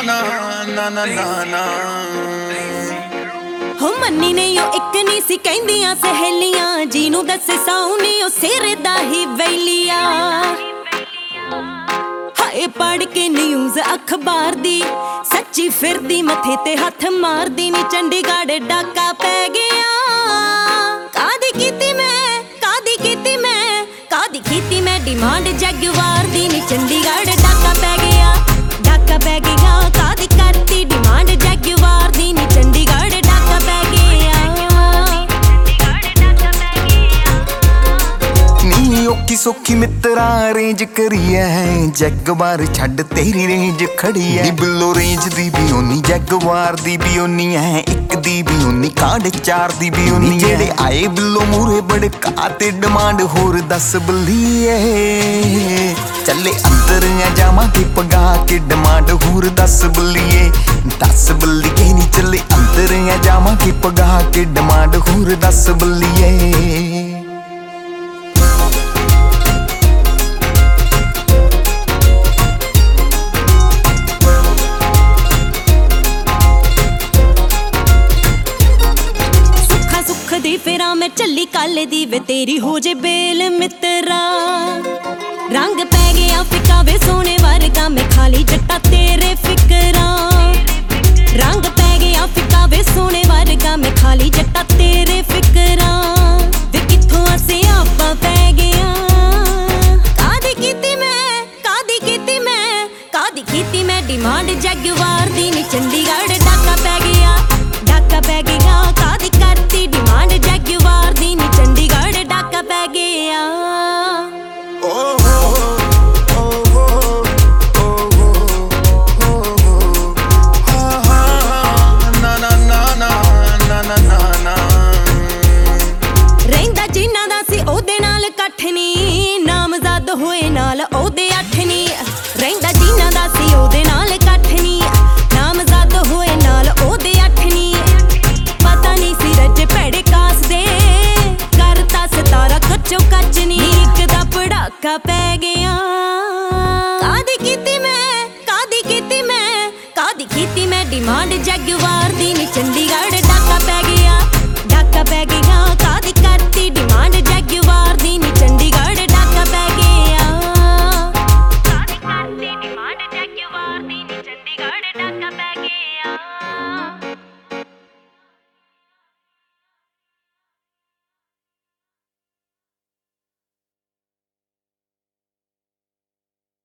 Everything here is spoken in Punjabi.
ਨਾ ਨਾ ਨਾ ਨਾ ਹੋ ਮੰਨੀ ਨਹੀਂ ਉਹ ਇੱਕ ਨਹੀਂ ਸੀ ਕਹਿੰਦੀਆਂ ਸਹੇਲੀਆਂ, ਜਿਹਨੂੰ ਦੱਸੇ ਸਾਉਣੀ ਉਹ ਸਿਰ ਦਾ ਹੀ ਵੈਲੀਆ। ਹਾਏ ਪੜ੍ਹ ਕੇ ਨਿਊਜ਼ ਅਖਬਾਰ ਦੀ ਸੱਚੀ ਫਿਰਦੀ ਮੱਥੇ ਤੇ ਹੱਥ ਮਾਰਦੀ ਨੀ, ਚੰਡੀਗੜ੍ਹ ਡਾਕਾ ਪੈ ਗਿਆ। ਕਾਦੀ ਕੀਤੀ ਮੈਂ ਡਿਮਾਂਡ ਜੈਗੁਆਰ ਦੀ ਨੀ, ਚੰਡੀਗੜ੍ਹ ਡਾਕਾ ਪੈ ਗਿਆ। ਕਾਦੀ ਕਰਤੀ ਡਿਮਾਂਡ ਜੈਗੁਆਰ ਦੀ ਨੀ, ਚੰਡੀਗੜ੍ਹ ਡਾਕਾ ਪੈ ਗਿਆ। ਨੀ ਔਖੀ ਸੌਖੀ ਮਿੱਤਰਾ ਰੇਂਜ ਕਰੀਏ, ਜੈਗੁਆਰ ਛੱਡ ਤੇਰੀ ਰੇਂਜ ਖੜੀ ਐ। ਬਿੱਲੋ ਰੇਂਜ ਦੀ ਵੀ ਓਨੀ, ਜੈਗੁਆਰ ਦੀ ਵੀ ਓਨੀ ਐ, ਇੱਕ ਦੀ ਵੀ ਓਨੀ, ਕਾਂਡ ਚਾਰ ਦੀ ਵੀ ਓਨੀ। ਜਿਹੜੇ ਆਏ ਬਿੱਲੋ ਮੂਰੇ ਬੜਕਾ ਤੇ ਡਿਮਾਂਡ ਹੋਰ ਦੱਸ ਬੱਲੀਏ। ਚੱਲੇ ਅੰਦਰ ਆ ਜਾਵਾਂਗੇ ਪਗਾ ਕੇ ਡਿਮਾਂਡ ਹੋਰ ਦੱਸ ਬੱਲੀਏ। ਨੀ ਚੱਲੇ ਅੰਦਰ ਆ ਜਾਵਾਂਗੇ ਪਗਾ ਕੇ ਡਿਮਾਂਡ ਹੋਰ ਦੱਸ ਬੱਲੀਏ। ਦੀ ਫੇਰਾ ਮੈਂ ਚੱਲੀ ਕੱਲ ਦੀ ਵੇ, ਤੇਰੀ ਹੋ ਜੇ ਬੇਲ ਮਿੱਤਰਾ। ਰੰਗ ਪੈ ਗਿਆ ਫਿੱਕਾ ਵੇ ਸੋਹਣੇ ਵਰਗਾ, ਮੈਂ ਖਾਲੀ ਜੱਟਾ ਤੇਰੇ ਫਿਕਰਾਂ। ਰੰਗ ਪੈ ਗਿਆ ਫਿੱਕਾ ਵੇ ਸੋਹਣੇ ਵਰਗਾ, ਮੈਂ ਖਾਲੀ ਜੱਟਾ ਤੇਰੇ ਫਿਕਰਾਂ। ਵੇ ਕਿੱਥੋਂ ਅਸੀਂ ਆਪਾਂ ਪੈ ਗਿਆ। ਕਾਦੀ ਕੀਤੀ ਮੈਂ ਡਿਮਾਂਡ ਜੈਗੁਆਰ ਦੀ ਨੀ, ਚੰਡੀਗੜ੍ਹ ਡਾਕਾ ਪੈ ਗਿਆ। ਕਾਦੀ ਕਰਤੀ ਡਿਮਾਂਡ ਜੈਗੁਆਰ ਦੀ ਨੀ, ਚੰਡੀਗੜ੍ਹ ਡਾਕਾ ਪੈ ਗਿਆ। ਰਹਿੰਦਾ ਜਿਨ੍ਹਾਂ ਦਾ ਸੀ ਉਹਦੇ ਨਾਲ ਇਕੱਠ ਨੀ, ਨਾਮਜ਼ਦ ਹੋਏ ਨਾਲ ਉਹਦੇ ਅੱਠ ਨੀ। ਰਹਿੰਦਾ ਜਿਨ੍ਹਾਂ ਦਾ ਸੀ ਉਹਦੇ ਨਾਲ ਇਕੱਠ ਨੀ, ਨਾਮਜ਼ਦ ਹੋਏ ਨਾਲ ਉਹਦੇ ਅੱਠ ਨੀ। ਪਤਾ ਨਹੀਂ ਸੀ ਰੱਜੇ ਭੈੜੇ ਕਾਸ ਦੇ, ਕਰਤਾ ਸਤਾਰਾ ਕੱਚੋ ਕੱਚ ਨੀ, ਇੱਕ ਦਾ ਪੜਾਕਾ ਪੈ ਗਿਆ। ਕਾਦੀ ਕੀਤੀ ਮੈਂ ਡਿਮਾਂਡ ਜੈਗੁਆਰ ਦੀ ਨੀ, ਚੰਡੀਗੜ੍ਹ